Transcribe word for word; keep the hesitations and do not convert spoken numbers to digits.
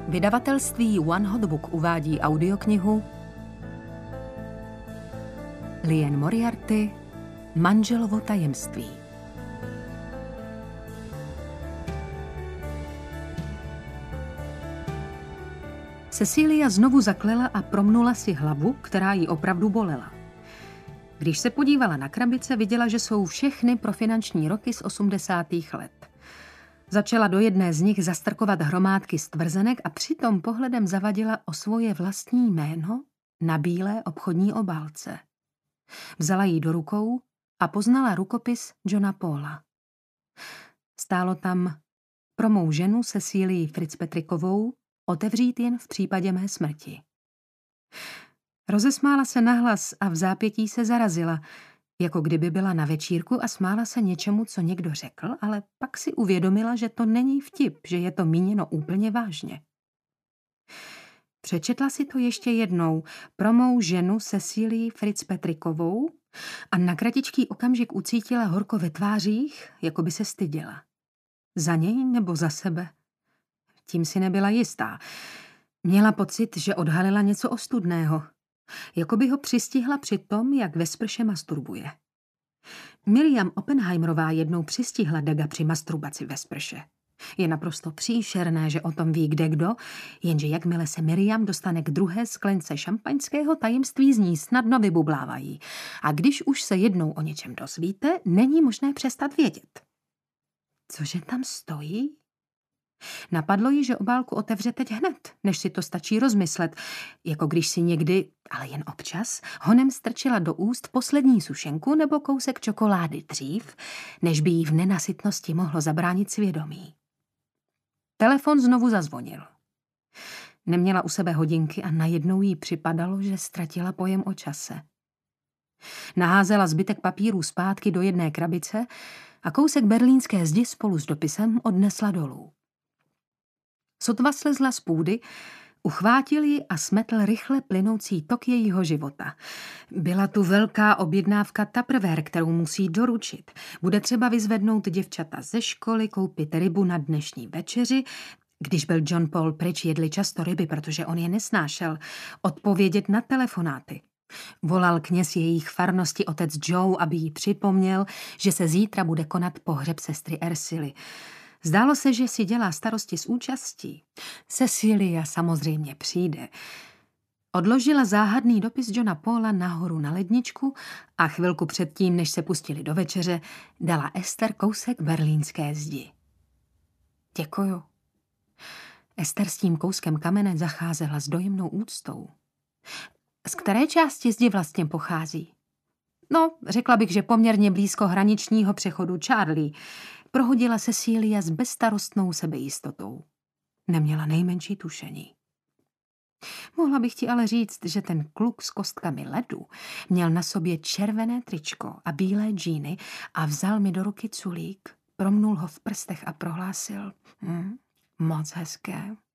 Vydavatelství One Hot Book uvádí audioknihu Liane Moriarty Manželovo tajemství. Cecilia znovu zaklela a promnula si hlavu, která jí opravdu bolela. Když se podívala na krabice, viděla, že jsou všechny pro finanční roky z osmdesátých let. Začala do jedné z nich zastrkovat hromádky stvrzenek a přitom pohledem zavadila o svoje vlastní jméno na bílé obchodní obálce. Vzala ji do rukou a poznala rukopis Johna Paula. Stálo tam: pro mou ženu Cecílii Fitzpatrickovou otevřít jen v případě mé smrti. Rozesmála se nahlas a v zápětí se zarazila, jako kdyby byla na večírku a smála se něčemu, co někdo řekl, ale pak si uvědomila, že to není vtip, že je to míněno úplně vážně. Přečetla si to ještě jednou: pro mou ženu Cecílii Fitzpatrickovou, a na kratičký okamžik ucítila horko ve tvářích, jako by se styděla. Za něj nebo za sebe? Tím si nebyla jistá. Měla pocit, že odhalila něco ostudného. Jako by ho přistihla při tom, jak ve sprše masturbuje. Miriam Oppenheimerová jednou přistihla Daga při masturbaci ve sprše. Je naprosto příšerné, že o tom ví kdekdo, jenže jakmile se Miriam dostane k druhé sklence šampaňského, tajemství z ní snadno vybublávají. A když už se jednou o něčem dozvíte, není možné přestat vědět. Cože tam stojí? Napadlo jí, že obálku otevře teď hned, než si to stačí rozmyslet, jako když si někdy, ale jen občas, honem strčila do úst poslední sušenku nebo kousek čokolády dřív, než by jí v nenasytnosti mohlo zabránit svědomí. Telefon znovu zazvonil. Neměla u sebe hodinky a najednou jí připadalo, že ztratila pojem o čase. Naházela zbytek papírů zpátky do jedné krabice a kousek berlínské zdi spolu s dopisem odnesla dolů. Sotva slezla z půdy, uchvátil ji a smetl rychle plynoucí tok jejího života. Byla tu velká objednávka Tupperware, kterou musí doručit. Bude třeba vyzvednout děvčata ze školy, koupit rybu na dnešní večeři. Když byl John Paul pryč, jedli často ryby, protože on je nesnášel. Odpovědět na telefonáty. Volal kněz jejich farnosti otec Joe, aby jí připomněl, že se zítra bude konat pohřeb sestry Ersily. Zdálo se, že si dělá starosti s účastí. Cecilia samozřejmě přijde. Odložila záhadný dopis Johna Paula nahoru na ledničku a chvilku předtím, než se pustili do večeře, dala Ester kousek berlínské zdi. Děkuju. Ester s tím kouskem kamene zacházela s dojemnou úctou. Z které části zdi vlastně pochází? No, řekla bych, že poměrně blízko hraničního přechodu Charlie. Prohodila Cecilia s bezstarostnou sebejistotou. Neměla nejmenší tušení. Mohla bych ti ale říct, že ten kluk s kostkami ledu měl na sobě červené tričko a bílé džíny a vzal mi do ruky culík, promnul ho v prstech a prohlásil: hm, moc hezké.